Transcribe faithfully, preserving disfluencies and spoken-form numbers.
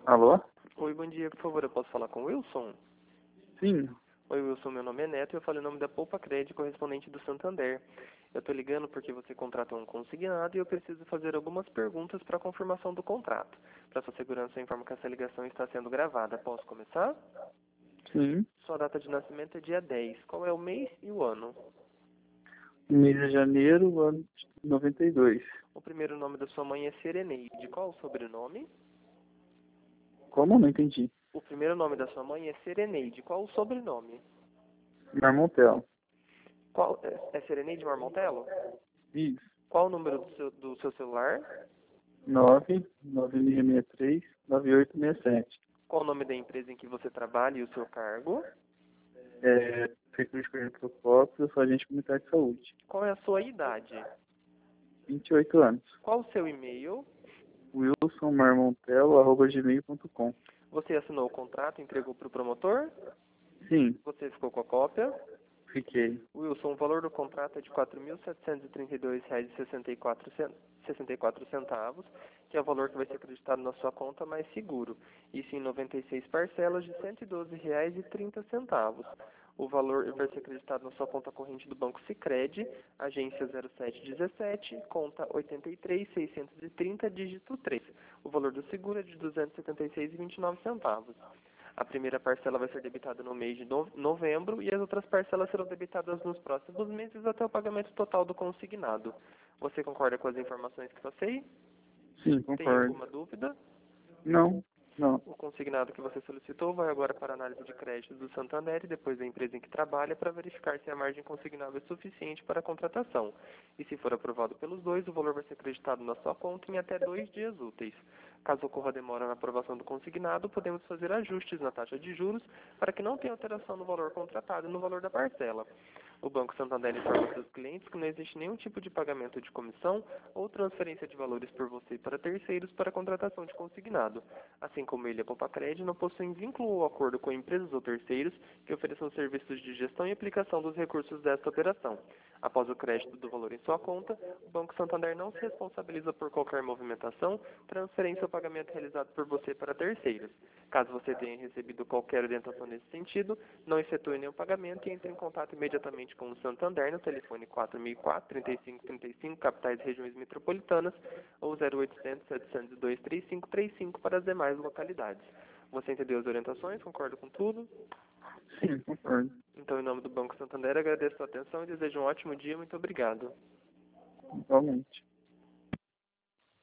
Alô? Oi, bom dia. Por favor, eu posso falar com o Wilson? Sim. Oi, Wilson. Meu nome é Neto e eu falo em nome da Poupa Crédito, correspondente do Santander. Eu estou ligando porque você contratou um consignado e eu preciso fazer algumas perguntas para confirmação do contrato. Para sua segurança, eu informo que essa ligação está sendo gravada. Posso começar? Sim. Sua data de nascimento é dia dez. Qual é o mês e o ano? Mês de janeiro, ano de noventa e dois. O primeiro nome da sua mãe é Sereneide. Qual o sobrenome? Como? Não entendi. O primeiro nome da sua mãe é Sereneide. Qual o sobrenome? Marmontel. Qual é, é Sereneide Marmontello? Isso. Qual o número do seu, do seu celular? nove nove seis seis três nove oito seis sete. Qual o nome da empresa em que você trabalha e o seu cargo? É, Prefeitura de Petrópolis, eu sou agente comunitário de saúde. Qual é a sua idade? vinte e oito anos. Qual o seu e-mail? wilson marmontello arroba gmail ponto com. Você assinou o contrato e entregou para o promotor? Sim, Você ficou com a cópia? fiquei. Wilson, o valor do contrato é de quatro mil setecentos e trinta e dois reais e sessenta e quatro centavos, que é o valor que vai ser acreditado na sua conta mais seguro. Isso em noventa e seis parcelas de cento e doze reais e trinta centavos. O valor vai ser acreditado na sua conta corrente do Banco Sicredi, agência zero sete dezessete, conta oitenta e três mil seiscentos e trinta, dígito três. O valor do seguro é de duzentos e setenta e seis reais e vinte e nove centavos. A primeira parcela vai ser debitada no mês de no- novembro e as outras parcelas serão debitadas nos próximos meses até o pagamento total do consignado. Você concorda com as informações que passei? Sim, Tem concordo. alguma dúvida? Não, não. O consignado que você solicitou vai agora para a análise de créditos do Santander e depois da empresa em que trabalha para verificar se a margem consignada é suficiente para a contratação. E se for aprovado pelos dois, o valor vai ser acreditado na sua conta em até dois dias úteis. Caso ocorra demora na aprovação do consignado, podemos fazer ajustes na taxa de juros para que não tenha alteração no valor contratado e no valor da parcela. O Banco Santander informa seus clientes que não existe nenhum tipo de pagamento de comissão ou transferência de valores por você para terceiros para a contratação de consignado. Assim como ele, a Poupa Crédito não possuem vínculo ou acordo com empresas ou terceiros que ofereçam serviços de gestão e aplicação dos recursos desta operação. Após o crédito do valor em sua conta, o Banco Santander não se responsabiliza por qualquer movimentação, transferência ou pagamento realizado por você para terceiros. Caso você tenha recebido qualquer orientação nesse sentido, não efetue nenhum pagamento e entre em contato imediatamente com o Santander no telefone quatro mil e quatro, trinta e cinco trinta e cinco, capitais e regiões metropolitanas, ou zero oitocentos, setecentos e dois, trinta e cinco trinta e cinco para as demais localidades. Você entendeu as orientações? Concorda com tudo? Sim, concordo. Então, em nome do Banco Santander, agradeço a sua atenção e desejo um ótimo dia. Muito obrigado. Igualmente.